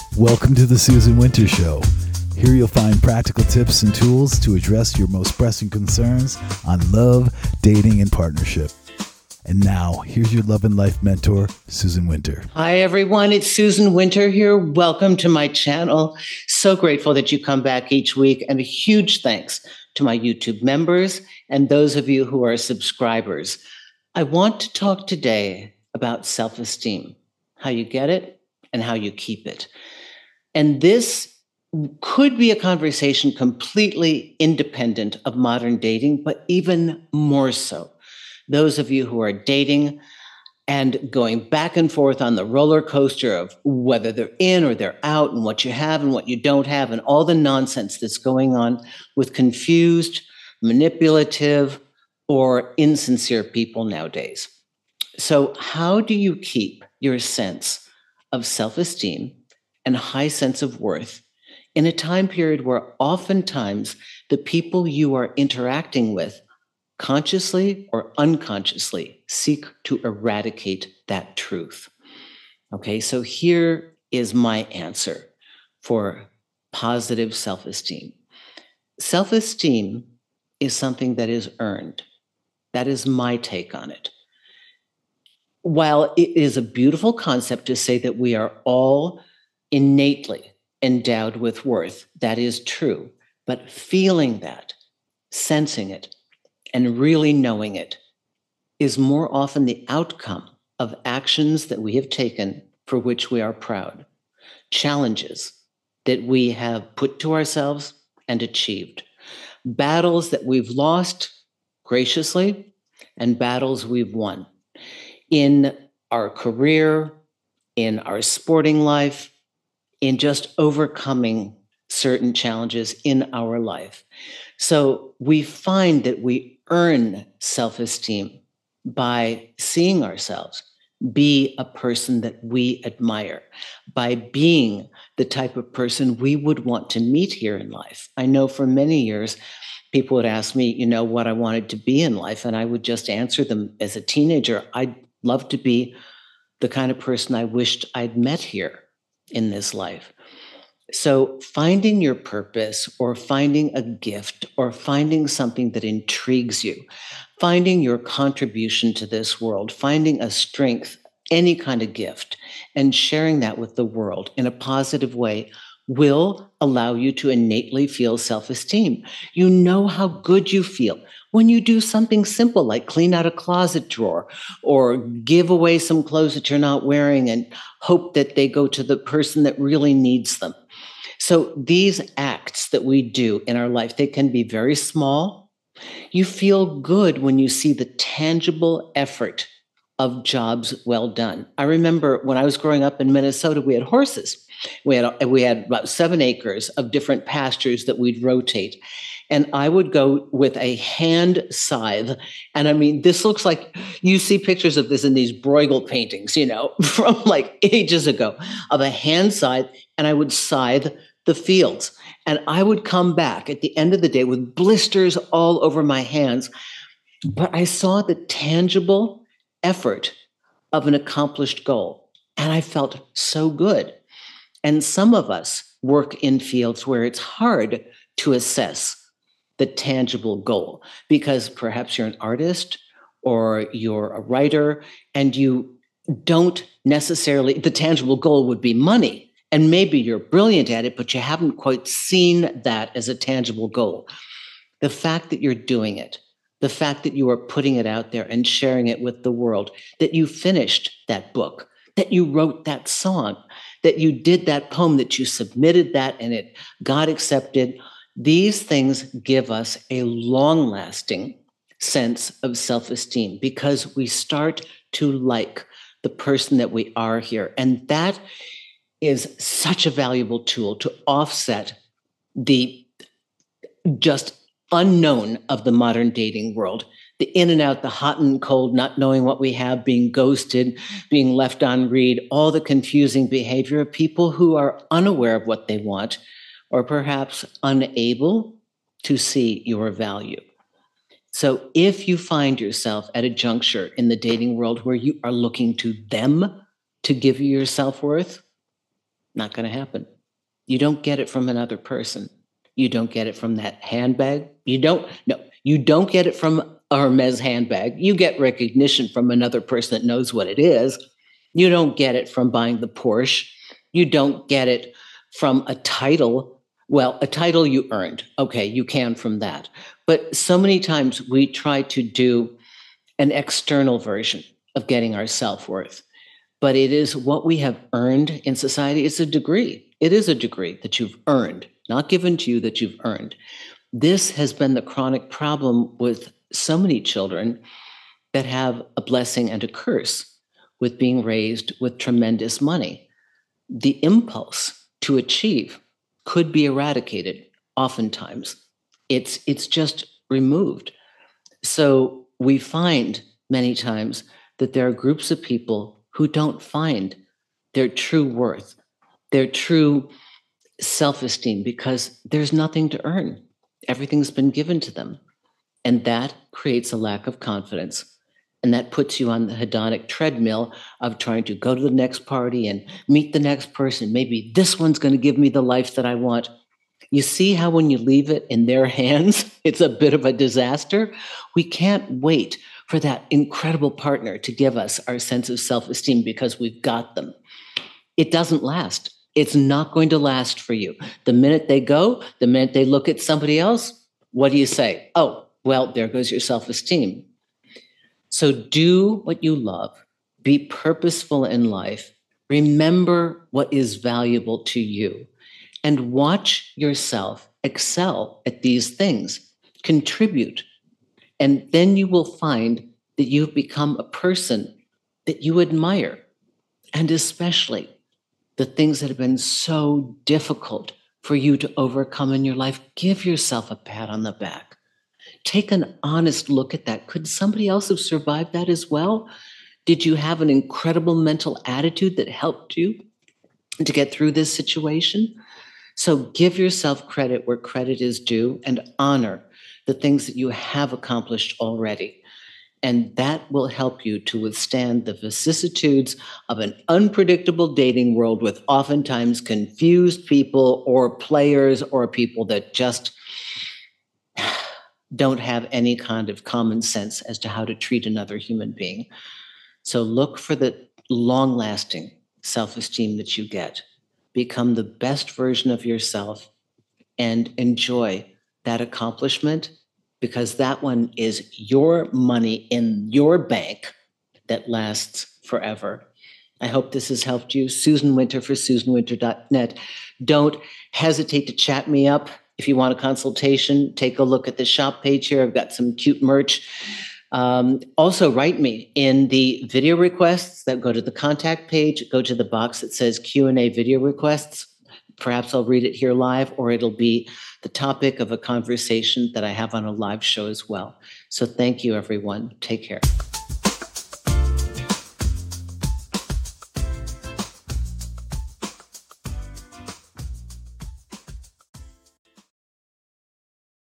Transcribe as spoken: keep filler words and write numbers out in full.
Welcome to the Susan Winter Show. Here you'll find practical tips and tools to address your most pressing concerns on love, dating, and partnership. And now, here's your love and life mentor, Susan Winter. Hi, everyone. It's Susan Winter here. Welcome to my channel. So grateful that you come back each week. And a huge thanks to my YouTube members and those of you who are subscribers. I want to talk today about self-esteem, how you get it and how you keep it. And this could be a conversation completely independent of modern dating, but even more so. Those of you who are dating and going back and forth on the roller coaster of whether they're in or they're out and what you have and what you don't have and all the nonsense that's going on with confused, manipulative, or insincere people nowadays. So how do you keep your sense of self-esteem and high sense of worth in a time period where oftentimes the people you are interacting with consciously or unconsciously seek to eradicate that truth? Okay, so here is my answer for positive self-esteem. Self-esteem is something that is earned. That is my take on it. While it is a beautiful concept to say that we are all innately endowed with worth, that is true, but feeling that, sensing it, and really knowing it is more often the outcome of actions that we have taken for which we are proud, challenges that we have put to ourselves and achieved, battles that we've lost graciously, and battles we've won in our career, in our sporting life, in just overcoming certain challenges in our life. So we find that we earn self-esteem by seeing ourselves be a person that we admire, by being the type of person we would want to meet here in life. I know for many years, people would ask me, you know, what I wanted to be in life, and I would just answer them as a teenager, I'd love to be the kind of person I wished I'd met here in this life. So finding your purpose or finding a gift or finding something that intrigues you, finding your contribution to this world, finding a strength, any kind of gift, and sharing that with the world in a positive way will allow you to innately feel self-esteem. You know how good you feel when you do something simple like clean out a closet drawer or give away some clothes that you're not wearing and hope that they go to the person that really needs them. So these acts that we do in our life, they can be very small. You feel good when you see the tangible effort of jobs well done. I remember when I was growing up in Minnesota, we had horses. We had, we had about seven acres of different pastures that we'd rotate. And I would go with a hand scythe. And I mean, this looks like you see pictures of this in these Bruegel paintings, you know, from like ages ago, of a hand scythe. And I would scythe the fields. And I would come back at the end of the day with blisters all over my hands. But I saw the tangible effort of an accomplished goal. And I felt so good. And some of us work in fields where it's hard to assess the tangible goal because perhaps you're an artist or you're a writer and you don't necessarily, the tangible goal would be money. And maybe you're brilliant at it, but you haven't quite seen that as a tangible goal. The fact that you're doing it, the fact that you are putting it out there and sharing it with the world, that you finished that book, that you wrote that song, that you did that poem, that you submitted that and it got accepted. These things give us a long-lasting sense of self-esteem because we start to like the person that we are here. And that is such a valuable tool to offset the just unknown of the modern dating world, the in and out, the hot and cold, not knowing what we have, being ghosted, being left on read, all the confusing behavior of people who are unaware of what they want or perhaps unable to see your value. So if you find yourself at a juncture in the dating world where you are looking to them to give you your self-worth, Not going to happen. You don't get it from another person. You don't get it from that handbag. You don't, no, you don't get it from a Hermes handbag. You get recognition from another person that knows what it is. You don't get it from buying the Porsche. You don't get it from a title. Well, a title you earned. Okay, you can from that. But so many times we try to do an external version of getting our self-worth. But it is what we have earned in society. It's a degree. It is a degree that you've earned, not given to you, that you've earned. This has been the chronic problem with so many children that have a blessing and a curse with being raised with tremendous money. The impulse to achieve could be eradicated oftentimes. It's, it's just removed. So we find many times that there are groups of people who don't find their true worth, their true self-esteem, because there's nothing to earn. Everything's been given to them. And that creates a lack of confidence. And that puts you on the hedonic treadmill of trying to go to the next party and meet the next person. Maybe this one's going to give me the life that I want. You see how when you leave it in their hands, it's a bit of a disaster? We can't wait for that incredible partner to give us our sense of self-esteem because we've got them. It doesn't last. It's not going to last for you. The minute they go, the minute they look at somebody else, what do you say? Oh, well, there goes your self-esteem. So do what you love. Be purposeful in life. Remember what is valuable to you. And watch yourself excel at these things. Contribute. And then you will find that you've become a person that you admire. And especially the things that have been so difficult for you to overcome in your life, give yourself a pat on the back. Take an honest look at that. Could somebody else have survived that as well? Did you have an incredible mental attitude that helped you to get through this situation? So give yourself credit where credit is due and honor the things that you have accomplished already. And that will help you to withstand the vicissitudes of an unpredictable dating world with oftentimes confused people or players or people that just don't have any kind of common sense as to how to treat another human being. So look for the long-lasting self-esteem that you get. Become the best version of yourself and enjoy that accomplishment, because that one is your money in your bank that lasts forever. I hope this has helped you. Susan Winter for susan winter dot net. Don't hesitate to chat me up. If you want a consultation, take a look at the shop page here. I've got some cute merch. Um, also, write me in the video requests that go to the contact page. Go to the box that says Q and A video requests. Perhaps I'll read it here live, or it'll be the topic of a conversation that I have on a live show as well. So thank you, everyone. Take care.